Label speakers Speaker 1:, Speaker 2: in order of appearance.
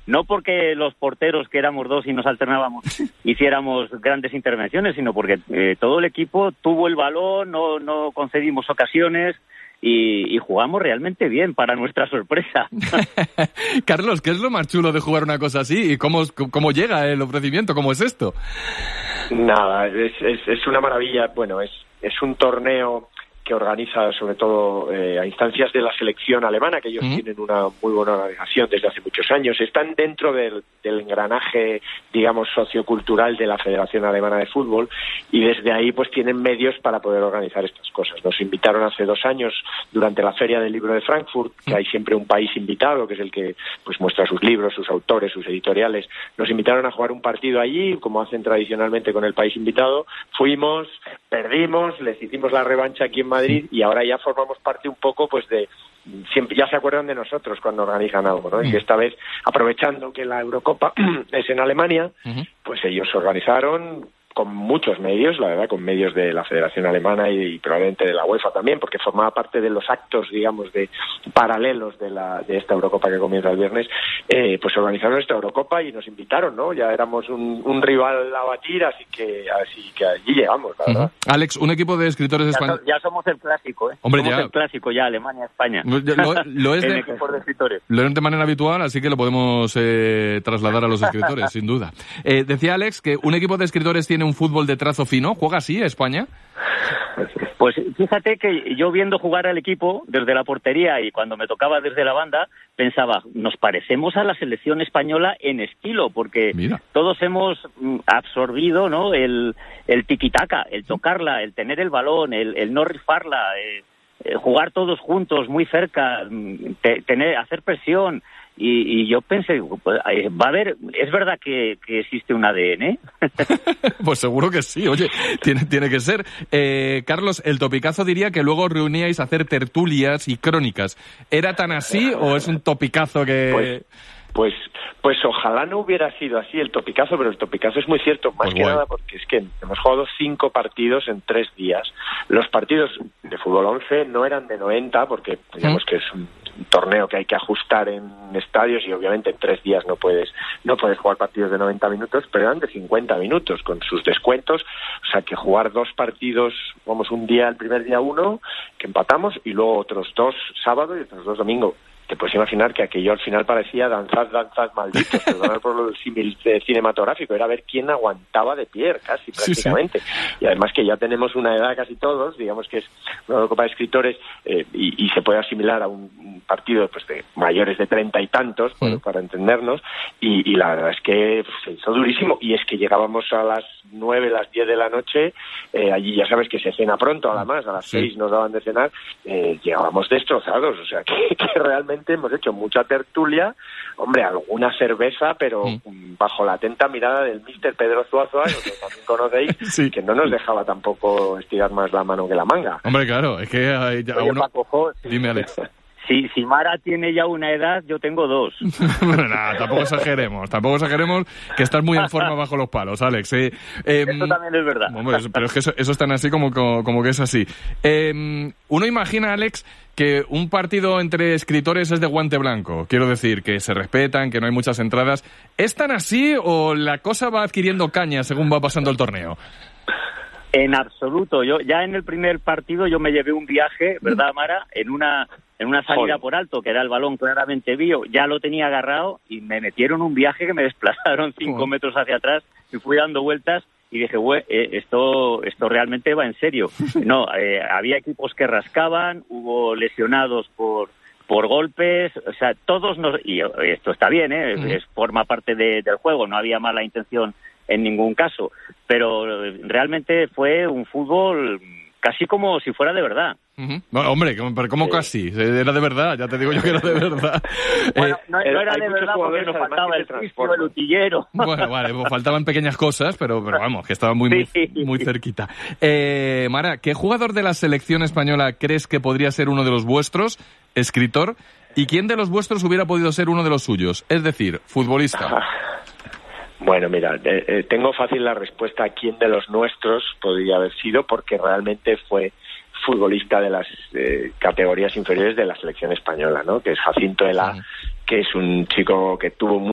Speaker 1: no porque los porteros, que éramos dos y nos alternábamos, hiciéramos grandes intervenciones, sino porque todo el equipo tuvo el balón, no concedimos ocasiones y jugamos realmente bien, para nuestra sorpresa.
Speaker 2: Carlos, ¿qué es lo más chulo de jugar una cosa así? ¿Y cómo llega el ofrecimiento? ¿Cómo es esto?
Speaker 3: Nada, es una maravilla. Bueno, es un torneo que organiza sobre todo a instancias de la selección alemana, que ellos tienen una muy buena organización desde hace muchos años. Están dentro del engranaje, digamos, sociocultural de la Federación Alemana de Fútbol, y desde ahí pues tienen medios para poder organizar estas cosas. Nos invitaron hace 2 años durante la Feria del Libro de Frankfurt, que hay siempre un país invitado, que es el que pues muestra sus libros, sus autores, sus editoriales. Nos invitaron a jugar un partido allí, como hacen tradicionalmente con el país invitado. Fuimos, perdimos, les hicimos la revancha aquí en Madrid, y ahora ya formamos parte un poco pues de siempre, ya se acuerdan de nosotros cuando organizan algo, ¿no? Y esta vez, aprovechando que la Eurocopa es en Alemania, pues ellos organizaron con muchos medios, la verdad, con medios de la Federación Alemana y probablemente de la UEFA también, porque formaba parte de los actos, digamos, de paralelos de esta Eurocopa que comienza el viernes. Pues organizaron esta Eurocopa y nos invitaron, ¿no? Ya éramos un rival a batir, así que allí llegamos, la verdad.
Speaker 2: Alex, un equipo de escritores españoles.
Speaker 1: Ya somos el clásico, ¿eh?
Speaker 2: Hombre,
Speaker 1: somos
Speaker 2: ya.
Speaker 1: el clásico ya, Alemania-España.
Speaker 2: Lo es
Speaker 1: de escritores.
Speaker 2: Lo es de manera habitual, así que lo podemos trasladar a los escritores, sin duda. Decía Alex que un equipo de escritores tiene un fútbol de trazo fino. ¿Juega así España?
Speaker 1: Pues fíjate que yo viendo jugar al equipo desde la portería y cuando me tocaba desde la banda, pensaba, nos parecemos a la selección española en estilo, porque todos hemos absorbido, ¿no?, el tiki-taka, el tocarla, el tener el balón, el no rifarla, jugar todos juntos, muy cerca, hacer presión. Y yo pensé, pues, va a haber, ¿es verdad que existe un ADN?
Speaker 2: Pues seguro que sí, oye, tiene que ser. Carlos, el topicazo diría que luego reuníais a hacer tertulias y crónicas. ¿Era tan así o es un topicazo que...?
Speaker 3: Pues ojalá no hubiera sido así el topicazo, pero el topicazo es muy cierto, más que nada porque es que hemos jugado 5 partidos en 3 días. Los partidos de fútbol 11 no eran de 90, porque digamos que es un torneo que hay que ajustar en estadios y obviamente en 3 días no puedes jugar partidos de 90 minutos, pero eran de 50 minutos con sus descuentos. O sea que jugar 2 partidos, vamos, un día, el primer día 1, que empatamos, y luego otros 2 sábado y otros 2 domingo. Te puedes imaginar que aquello al final parecía danzad malditos, perdonad por lo del símil cinematográfico, era ver quién aguantaba de pie casi prácticamente. Sí. Y además que ya tenemos una edad casi todos, digamos que es una copa de escritores, y se puede asimilar a un partido pues de mayores de 30 y tantos, para entendernos, y la verdad es que se hizo durísimo, y es que llegábamos a las 9, las 10 de la noche, allí ya sabes que se cena pronto, además, a las 6 nos daban de cenar, llegábamos destrozados, o sea que realmente hemos hecho mucha tertulia, hombre, alguna cerveza, pero bajo la atenta mirada del Mr. Pedro Zuazua, que también conocéis, que no nos dejaba tampoco estirar más la mano que la manga.
Speaker 2: Hombre, claro, es que hay ya uno...
Speaker 1: Paco,
Speaker 2: Dime, Alex.
Speaker 1: Si Mara tiene ya una edad, yo tengo 2.
Speaker 2: Bueno, nada, tampoco exageremos, que estás muy en forma bajo los palos, Alex.
Speaker 1: Eso también es verdad.
Speaker 2: Hombre, pero es que eso es tan así como que es así. Uno imagina, Alex, que un partido entre escritores es de guante blanco. Quiero decir, que se respetan, que no hay muchas entradas. ¿Es tan así o la cosa va adquiriendo caña según va pasando el torneo?
Speaker 1: En absoluto. Yo ya en el primer partido yo me llevé un viaje, ¿verdad, Mara? En una salida por alto, que era el balón claramente mío, ya lo tenía agarrado y me metieron un viaje que me desplazaron 5 metros hacia atrás y fui dando vueltas y dije, esto realmente va en serio. No, había equipos que rascaban, hubo lesionados por golpes, o sea, todos y esto está bien, forma parte del juego, no había mala intención en ningún caso, pero realmente fue un fútbol casi como si fuera de verdad.
Speaker 2: No, hombre, pero ¿cómo casi? Era de verdad, ya te digo yo que era de verdad.
Speaker 1: Bueno, no era de verdad porque nos faltaba el fisio, el utillero.
Speaker 2: Bueno, vale, faltaban pequeñas cosas, pero vamos, que estaba muy cerquita. Mara, ¿qué jugador de la selección española crees que podría ser uno de los vuestros, escritor, y quién de los vuestros hubiera podido ser uno de los suyos? Es decir, futbolista.
Speaker 3: Bueno, mira, tengo fácil la respuesta a quién de los nuestros podría haber sido, porque realmente fue futbolista de las categorías inferiores de la selección española, ¿no? Que es Jacinto Elá, que es un chico que tuvo